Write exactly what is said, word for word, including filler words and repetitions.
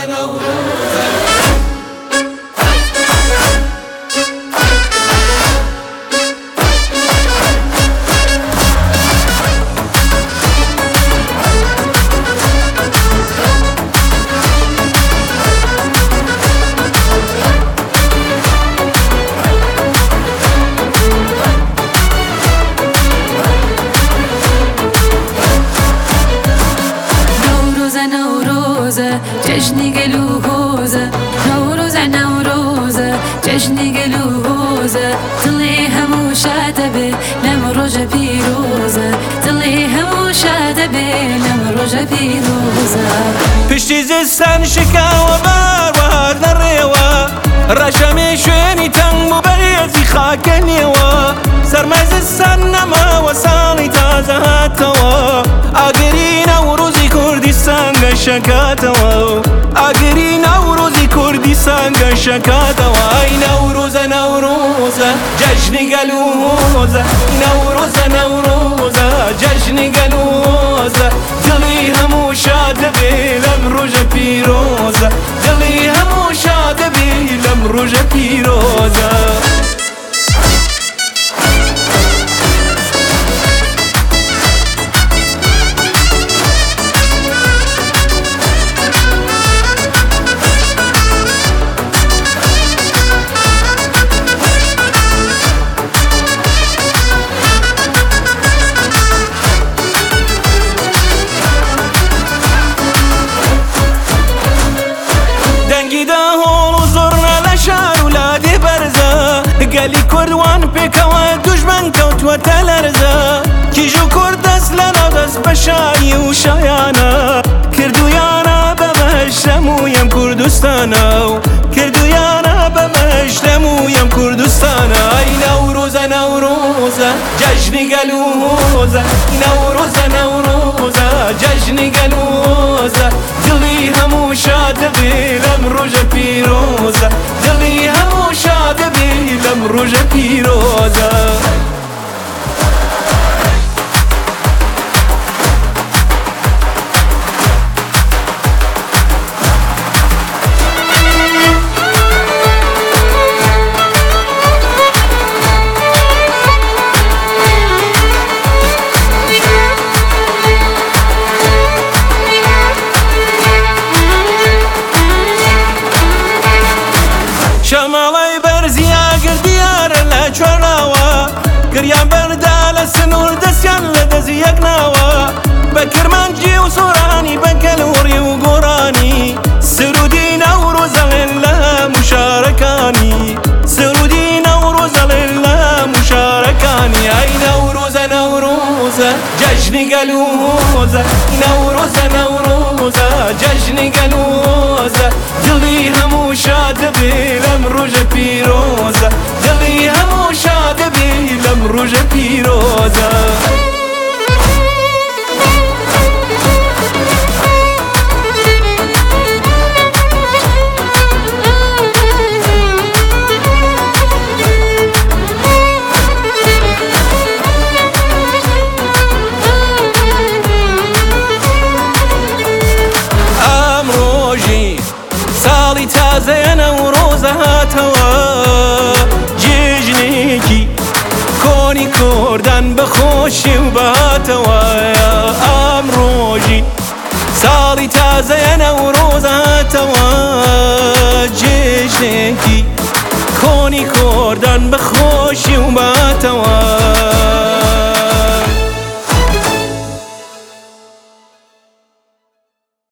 نوروزە جشنی گلوزه نوروزه نوروزه جشنی گلوزه دلی همو شاده به لم روز پیروزه دلی همو شاده به لم روز پیروزه پشتی زستان شکاو بار نڕێوە ڕەشەمێ شوێنی تەنگ و بەهێزی خاکەنیەوە سەرمەزستان نەماوە ساڵی تازە هاتەوە ئاگری نەوروزی کوردستان گەشەکاتەوە ئاگری نەوروزی کوردستان گەشەکاتەوە ئەی نەوروزە نەوروزە جەژنی گەلووزە نەوروزە نەوروزە جەژنی گەلووزە دڵی هەموو شادە بێ لەم ڕۆژە پیرۆزە دڵی هەموو شادە بێ لەم ڕۆژە پیرۆزە گەلی کوردوان پێکەوە دوژمن کەوتووەتە لەرزە کیژ و کوورد دەست لە نەدەست بە شایی و شایانە کردویانە بەمەش لەموویەم کوردستانە و کردویانە بەمەش لەموویەم کوردستانە ئەی نەوروزە نەوروزە جەژنی گەلووزە نەوروزە نەوروزە جەژنی گەلووزە دڵی هەموو شادە بێ لەم ڕۆژە پیرۆزە دڵی هەموو شادە بێ لەم ڕۆژە پیرۆزە شەماڵەی بەرزیا گردیارە لە چۆناوە گریان بەردا لە سنوور دەستیان لە دەزی یەک ناوە بە کرمانجی و سۆرانی بە کەلوڕی و گۆڕانی سرودی نەوروزەڵێن لە موشارەکانی سرودی نەوروزەڵێن لە موشارەکانی ئەی نەوروزە نەوروزە جەژنی گەلووزە نەوروزە نەوروزە جەژنی گەلووزە دڵی هەموو شادە بێ لەم ڕۆژە پیرۆزە دڵی هەموو شادە بێ لەم ڕۆژە پیرۆزە تازەیە نەورۆزە هاتەوە جێژنێکی کۆنی کوردان بەخۆشی و بەهاتەوە ئەم ڕۆژی ساڵی تازەیە نەورۆزە هاتەوە جێژنێکی کۆنی کوردان بەخۆ